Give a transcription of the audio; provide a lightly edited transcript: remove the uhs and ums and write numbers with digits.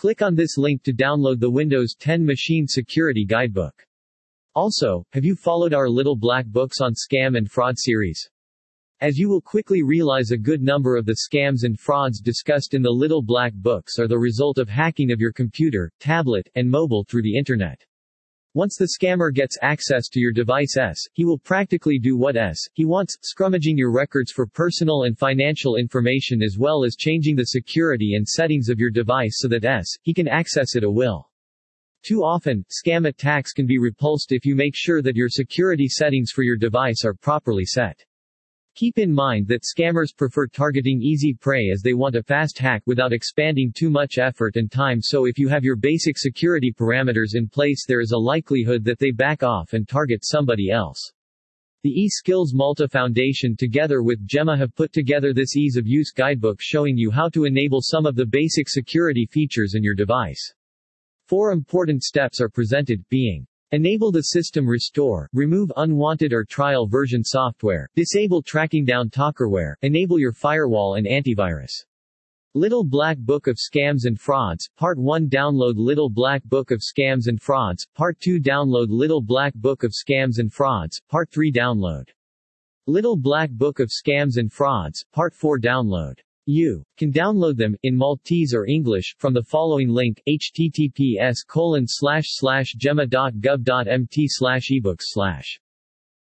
Click on this link to download the Windows 10 Machine Security Guidebook. Also, have you followed our Little Black Books on Scam and Fraud series? As you will quickly realize, a good number of the scams and frauds discussed in the Little Black Books are the result of hacking of your computer, tablet, and mobile through the internet. Once the scammer gets access to your device, he will practically do what he wants, scrummaging your records for personal and financial information as well as changing the security and settings of your device so that he can access it at will. Too often, scam attacks can be repulsed if you make sure that your security settings for your device are properly set. Keep in mind that scammers prefer targeting easy prey as they want a fast hack without expanding too much effort and time, so if you have your basic security parameters in place, there is a likelihood that they back off and target somebody else. The eSkills Malta Foundation together with Gemma have put together this ease of use guidebook showing you how to enable some of the basic security features in your device. 4 important steps are presented, being: enable the system restore, remove unwanted or trial version software, disable tracking down talkerware, enable your firewall and antivirus. Little Black Book of Scams and Frauds, Part 1. Download Little Black Book of Scams and Frauds, Part 2. Download Little Black Book of Scams and Frauds, Part 3. Download Little Black Book of Scams and Frauds, Part 4. Download. You can download them, in Maltese or English, from the following link, https://gemma.gov.mt/ebooks/